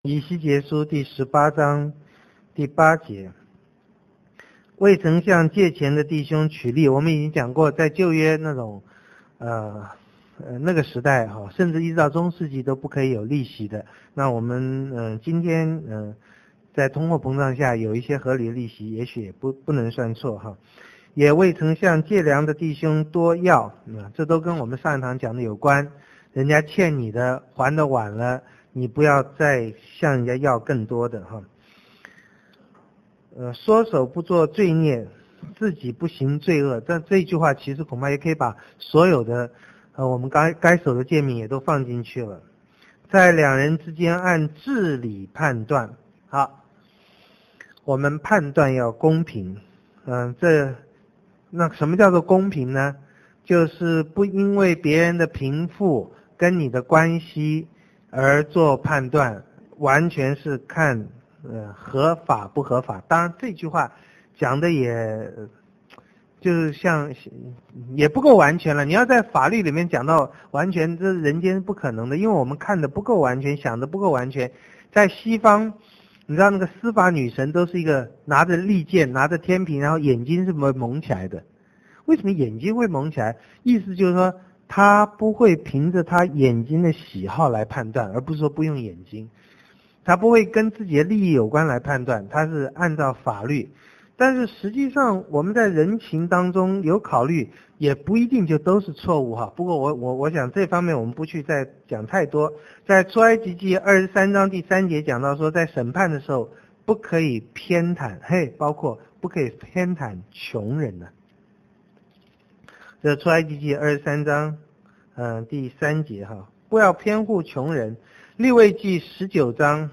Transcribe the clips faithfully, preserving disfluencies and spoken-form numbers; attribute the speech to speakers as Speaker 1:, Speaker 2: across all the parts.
Speaker 1: 以西结书第十八章第八节，未曾向借钱的弟兄取利。我们已经讲过，在旧约那种呃呃那个时代哈，甚至一直到中世纪都不可以有利息的。那我们嗯、呃、今天嗯、呃、在通货膨胀下有一些合理的利息，也许也不不能算错哈。也未曾向借粮的弟兄多要，嗯，这都跟我们上一堂讲的有关。人家欠你的还得晚了，你不要再向人家要更多的哈。呃，缩手不做罪孽，自己不行罪恶。但这一句话其实恐怕也可以把所有的呃我们该该守的诫命也都放进去了。在两人之间按治理判断，好，我们判断要公平。嗯、呃，这那什么叫做公平呢？就是不因为别人的贫富跟你的关系而做判断，完全是看呃合法不合法。当然这句话讲的也就是像也不够完全了，你要在法律里面讲到完全，这人间不可能的，因为我们看的不够完全，想的不够完全。在西方你知道那个司法女神都是一个拿着利剑拿着天平，然后眼睛是不会蒙起来的。为什么眼睛会蒙起来？意思就是说他不会凭着他眼睛的喜好来判断，而不是说不用眼睛。他不会跟自己的利益有关来判断，他是按照法律。但是实际上我们在人情当中有考虑，也不一定就都是错误哈。不过我我我想这方面我们不去再讲太多。在出埃及记二十三章第三节讲到说，在审判的时候不可以偏袒，嘿，包括不可以偏袒穷人呢。这出埃及记二十三章嗯、呃、第三节哈，不要偏护穷人。利未记十九章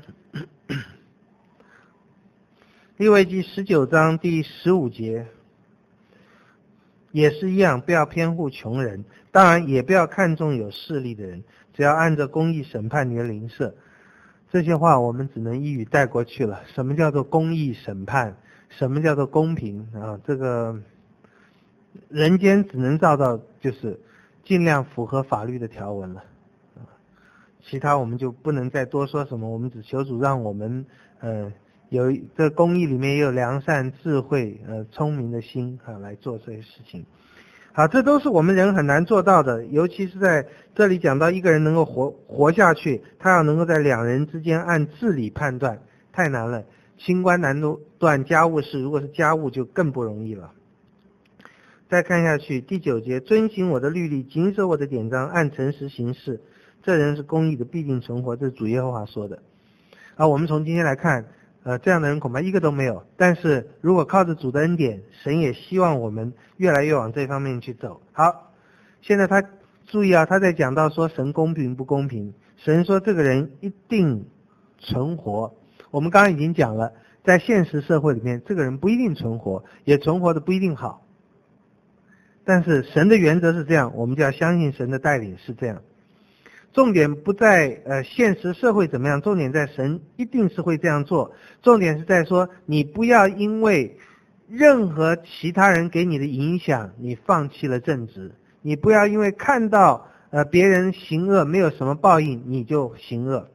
Speaker 1: 利未记十九章第十五节也是一样，不要偏护穷人，当然也不要看重有势力的人，只要按照公义审判你的邻舍。这些话我们只能一语带过去了。什么叫做公义审判？什么叫做公平啊？这个人间只能照到就是尽量符合法律的条文了，其他我们就不能再多说什么。我们只求主让我们呃有这公义里面也有良善、智慧、呃聪明的心啊来做这些事情。好，这都是我们人很难做到的，尤其是在这里讲到一个人能够活活下去，他要能够在两人之间按治理判断，太难了。清官难断家务事，如果是家务就更不容易了。再看下去，第九节，遵行我的律例，谨守我的典章，按诚实行事，这人是公义的，必定存活。这是主耶和华说的。啊，我们从今天来看，呃，这样的人恐怕一个都没有。但是如果靠着主的恩典，神也希望我们越来越往这方面去走。好，现在他注意啊，他在讲到说神公平不公平，神说这个人一定存活。我们刚刚已经讲了，在现实社会里面，这个人不一定存活，也存活的不一定好。但是神的原则是这样，我们就要相信神的带领是这样。重点不在呃现实社会怎么样，重点在神一定是会这样做。重点是在说，你不要因为任何其他人给你的影响，你放弃了正直。你不要因为看到呃别人行恶没有什么报应，你就行恶。